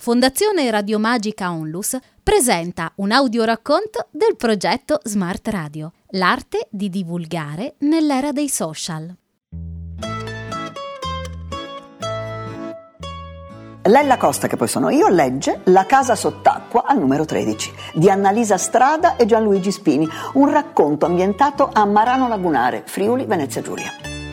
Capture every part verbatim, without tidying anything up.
Fondazione Radiomagica Onlus presenta un audioracconto del progetto Smart Radio, l'arte di divulgare nell'era dei social. Lella Costa, che poi sono io, legge La casa sott'acqua al numero tredici di Annalisa Strada e Gianluigi Spini, un racconto ambientato a Marano Lagunare, Friuli, Venezia Giulia.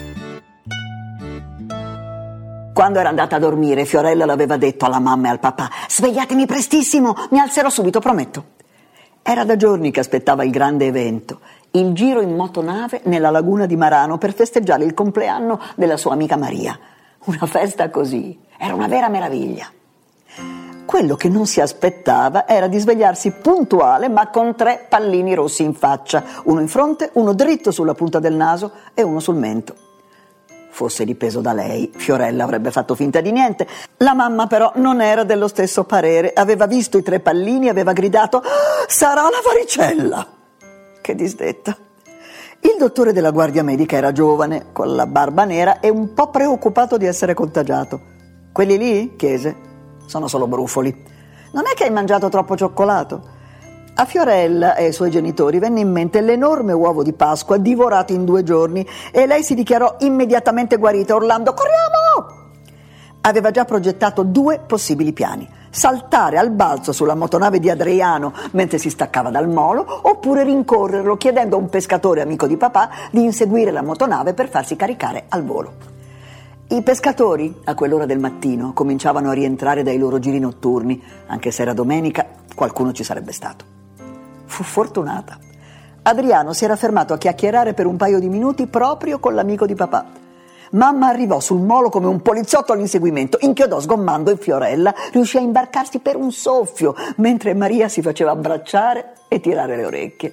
Quando era andata a dormire, Fiorella l'aveva detto alla mamma e al papà: svegliatemi prestissimo, mi alzerò subito, prometto. Era da giorni che aspettava il grande evento, il giro in motonave nella laguna di Marano per festeggiare il compleanno della sua amica Maria. Una festa così era una vera meraviglia. Quello che non si aspettava era di svegliarsi puntuale ma con tre pallini rossi in faccia, uno in fronte, uno dritto sulla punta del naso e uno sul mento. Fosse dipeso da lei, Fiorella avrebbe fatto finta di niente. La mamma però non era dello stesso parere, aveva visto i tre pallini e aveva gridato: sarà la varicella! Che disdetta! Il dottore della guardia medica era giovane, con la barba nera e un po' preoccupato di essere contagiato. Quelli lì? Chiese. Sono solo brufoli. Non è che hai mangiato troppo cioccolato? A Fiorella e ai suoi genitori venne in mente l'enorme uovo di Pasqua divorato in due giorni e lei si dichiarò immediatamente guarita, urlando: corriamo! Aveva già progettato due possibili piani: saltare al balzo sulla motonave di Adriano mentre si staccava dal molo, oppure rincorrerlo chiedendo a un pescatore amico di papà di inseguire la motonave per farsi caricare al volo. I pescatori, a quell'ora del mattino, cominciavano a rientrare dai loro giri notturni. Anche se era domenica, qualcuno ci sarebbe stato. Fu fortunata. Adriano si era fermato a chiacchierare per un paio di minuti proprio con l'amico di papà. Mamma arrivò sul molo come un poliziotto all'inseguimento, inchiodò sgommando e Fiorella riuscì a imbarcarsi per un soffio, mentre Maria si faceva abbracciare e tirare le orecchie.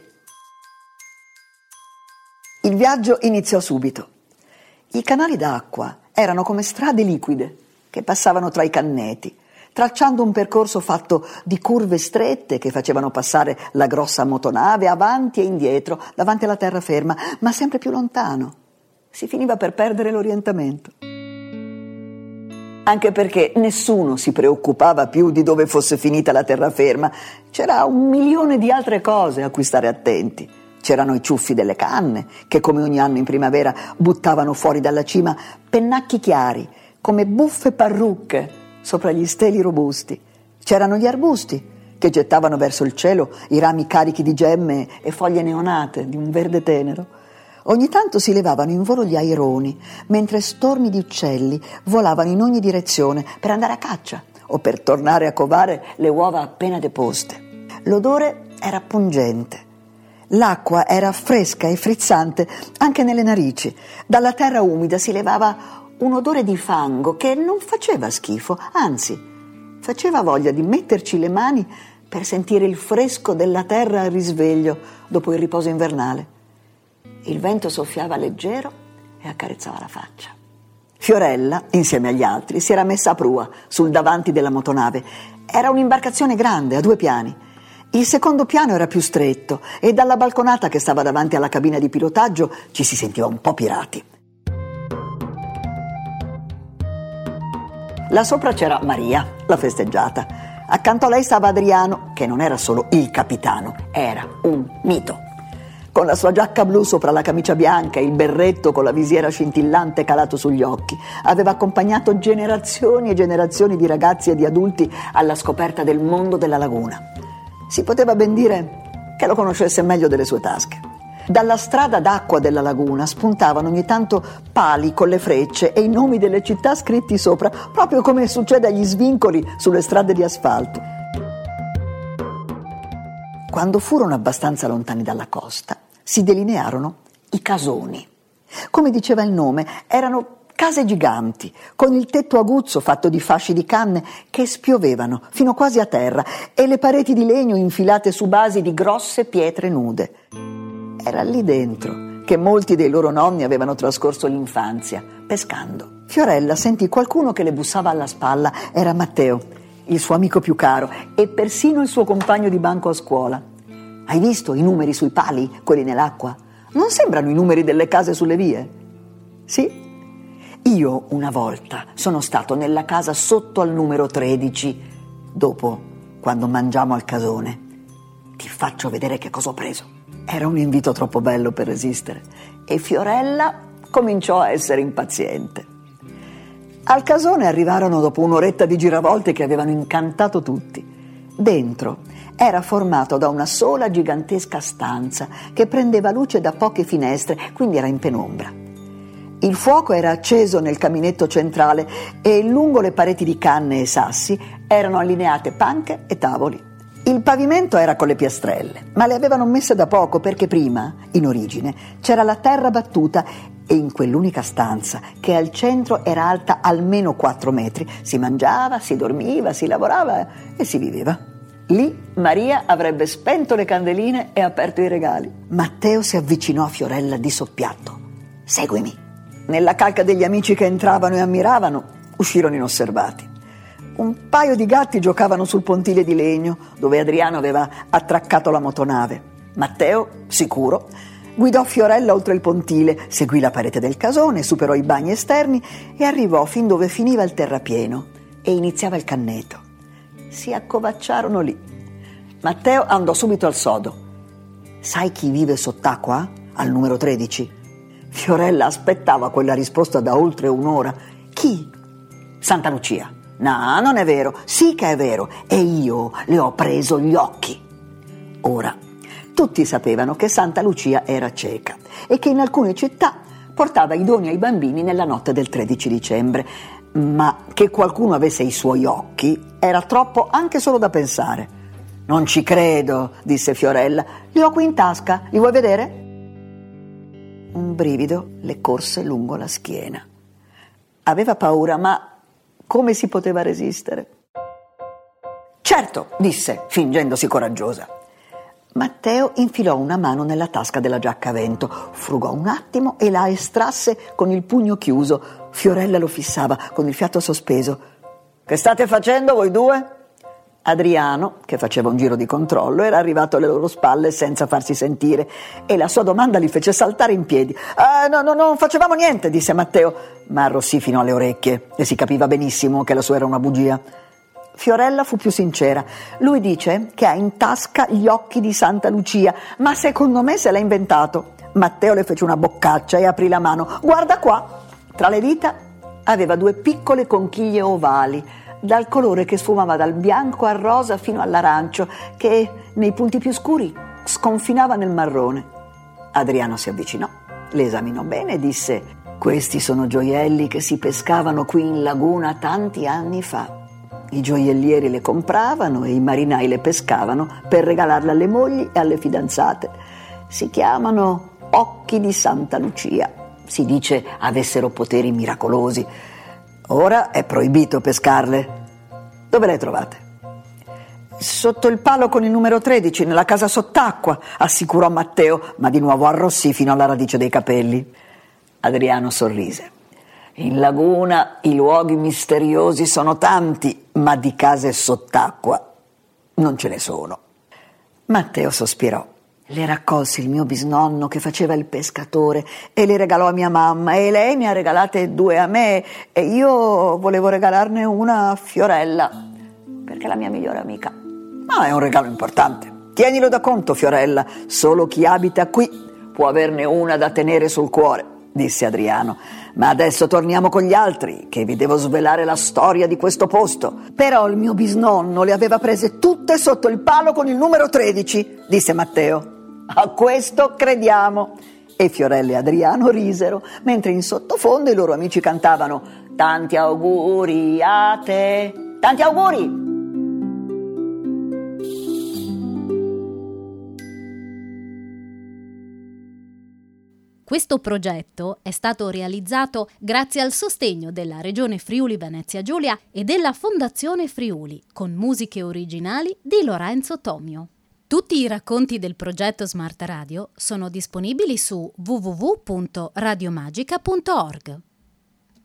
Il viaggio iniziò subito. I canali d'acqua erano come strade liquide che passavano tra i canneti, tracciando un percorso fatto di curve strette che facevano passare la grossa motonave avanti e indietro, davanti alla terraferma, ma sempre più lontano. Si finiva per perdere l'orientamento. Anche perché nessuno si preoccupava più di dove fosse finita la terraferma. C'era un milione di altre cose a cui stare attenti. C'erano i ciuffi delle canne, che come ogni anno in primavera buttavano fuori dalla cima pennacchi chiari, come buffe parrucche sopra gli steli robusti. C'erano gli arbusti, che gettavano verso il cielo i rami carichi di gemme e foglie neonate di un verde tenero. Ogni tanto si levavano in volo gli aironi, mentre stormi di uccelli volavano in ogni direzione per andare a caccia o per tornare a covare le uova appena deposte. L'odore era pungente. L'acqua era fresca e frizzante anche nelle narici. Dalla terra umida si levava un odore di fango che non faceva schifo, anzi, faceva voglia di metterci le mani per sentire il fresco della terra al risveglio dopo il riposo invernale. Il vento soffiava leggero e accarezzava la faccia. Fiorella, insieme agli altri, si era messa a prua sul davanti della motonave. Era un'imbarcazione grande, a due piani. Il secondo piano era più stretto e dalla balconata che stava davanti alla cabina di pilotaggio ci si sentiva un po' pirati. Là sopra c'era Maria, la festeggiata. Accanto a lei stava Adriano, che non era solo il capitano, era un mito. Con la sua giacca blu sopra la camicia bianca e il berretto con la visiera scintillante calato sugli occhi, aveva accompagnato generazioni e generazioni di ragazzi e di adulti alla scoperta del mondo della laguna. Si poteva ben dire che lo conoscesse meglio delle sue tasche. Dalla strada d'acqua della laguna spuntavano ogni tanto pali con le frecce e i nomi delle città scritti sopra, proprio come succede agli svincoli sulle strade di asfalto. Quando furono abbastanza lontani dalla costa, si delinearono i casoni. Come diceva il nome, erano case giganti, con il tetto aguzzo fatto di fasci di canne che spiovevano fino quasi a terra e le pareti di legno infilate su basi di grosse pietre nude. Era lì dentro che molti dei loro nonni avevano trascorso l'infanzia, pescando. Fiorella sentì qualcuno che le bussava alla spalla. Era Matteo, il suo amico più caro e persino il suo compagno di banco a scuola. Hai visto i numeri sui pali, quelli nell'acqua? Non sembrano i numeri delle case sulle vie? Sì. Io una volta sono stato nella casa sotto al numero tredici. Dopo, quando mangiamo al casone, ti faccio vedere che cosa ho preso. Era un invito troppo bello per resistere e Fiorella cominciò a essere impaziente. Al casone arrivarono dopo un'oretta di giravolte che avevano incantato tutti. Dentro era formato da una sola gigantesca stanza che prendeva luce da poche finestre, quindi era in penombra. Il fuoco era acceso nel caminetto centrale e lungo le pareti di canne e sassi erano allineate panche e tavoli. Il pavimento era con le piastrelle, ma le avevano messe da poco perché prima, in origine, c'era la terra battuta e in quell'unica stanza, che al centro era alta almeno quattro metri, si mangiava, si dormiva, si lavorava e si viveva. Lì Maria avrebbe spento le candeline e aperto i regali. Matteo si avvicinò a Fiorella di soppiatto. «Seguimi». Nella calca degli amici che entravano e ammiravano, uscirono inosservati. Un paio di gatti giocavano sul pontile di legno, dove Adriano aveva attraccato la motonave. Matteo, sicuro, guidò Fiorella oltre il pontile, seguì la parete del casone, superò i bagni esterni e arrivò fin dove finiva il terrapieno e iniziava il canneto. Si accovacciarono lì. Matteo andò subito al sodo. «Sai chi vive sott'acqua? Al numero tredici?» Fiorella aspettava quella risposta da oltre un'ora. «Chi?» «Santa Lucia». «No, non è vero». «Sì che è vero, e io le ho preso gli occhi». Ora, tutti sapevano che Santa Lucia era cieca e che in alcune città portava i doni ai bambini nella notte del tredici dicembre, ma che qualcuno avesse i suoi occhi era troppo anche solo da pensare. «Non ci credo», disse Fiorella. «Li ho qui in tasca, li vuoi vedere?» Un brivido le corse lungo la schiena. Aveva paura, ma come si poteva resistere? «Certo», disse, fingendosi coraggiosa. Matteo infilò una mano nella tasca della giacca a vento, frugò un attimo e la estrasse con il pugno chiuso. Fiorella lo fissava con il fiato sospeso. «Che state facendo voi due?» Adriano, che faceva un giro di controllo, era arrivato alle loro spalle senza farsi sentire e la sua domanda li fece saltare in piedi. «Ah, no, no, non facevamo niente», disse Matteo, ma arrossì fino alle orecchie e si capiva benissimo che la sua era una bugia. Fiorella fu più sincera. «Lui dice che ha in tasca gli occhi di Santa Lucia, ma secondo me se l'ha inventato». Matteo le fece una boccaccia e aprì la mano. «Guarda qua!» Tra le dita aveva due piccole conchiglie ovali, dal colore che sfumava dal bianco al rosa fino all'arancio, che nei punti più scuri sconfinava nel marrone. Adriano si avvicinò, le esaminò bene e disse: «Questi sono gioielli che si pescavano qui in laguna tanti anni fa. I gioiellieri le compravano e i marinai le pescavano per regalarle alle mogli e alle fidanzate. Si chiamano occhi di Santa Lucia. Si dice avessero poteri miracolosi. Ora è proibito pescarle. Dove le trovate?» «Sotto il palo con il numero tredici, nella casa sott'acqua», assicurò Matteo, ma di nuovo arrossì fino alla radice dei capelli. Adriano sorrise. «In laguna i luoghi misteriosi sono tanti, ma di case sott'acqua non ce ne sono». Matteo sospirò. «Le raccolsi il mio bisnonno che faceva il pescatore e le regalò a mia mamma e lei ne ha regalate due a me e io volevo regalarne una a Fiorella perché è la mia migliore amica». «Ma è un regalo importante. Tienilo da conto, Fiorella. Solo chi abita qui può averne una da tenere sul cuore», disse Adriano. «Ma adesso torniamo con gli altri, che vi devo svelare la storia di questo posto». «Però il mio bisnonno le aveva prese tutte sotto il palo con il numero tredici», disse Matteo. «A questo crediamo». E Fiorella e Adriano risero, mentre in sottofondo i loro amici cantavano: «Tanti auguri a te, tanti auguri». Questo progetto è stato realizzato grazie al sostegno della Regione Friuli Venezia Giulia e della Fondazione Friuli, con musiche originali di Lorenzo Tomio. Tutti i racconti del progetto Smart Radio sono disponibili su w w w punto radiomagica punto org.